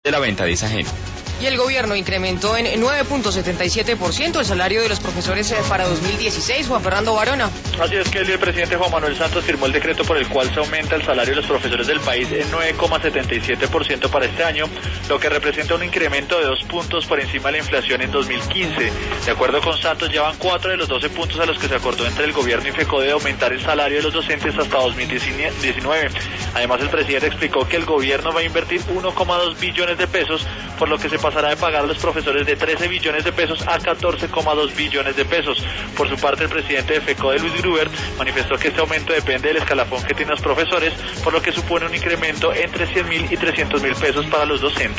de la venta de esa gente. Y el gobierno incrementó en 9.77% el salario de los profesores para 2016. Juan Fernando Varona. Así es, que el presidente Juan Manuel Santos firmó el decreto por el cual se aumenta el salario de los profesores del país en 9,77% para este año, lo que representa un incremento de 2 puntos por encima de la inflación en 2015. De acuerdo con Santos, ya van 4 de los 12 puntos a los que se acordó entre el gobierno y FECODE de aumentar el salario de los docentes hasta 2019. Además, el presidente explicó que el gobierno va a invertir 1,2 billones de pesos, por lo que se pasará de pagar a los profesores de 13 billones de pesos a 14,2 billones de pesos. Por su parte, el presidente de FECODE, Luis Gruber, manifestó que este aumento depende del escalafón que tienen los profesores, por lo que supone un incremento entre 100.000 y 300.000 pesos para los docentes.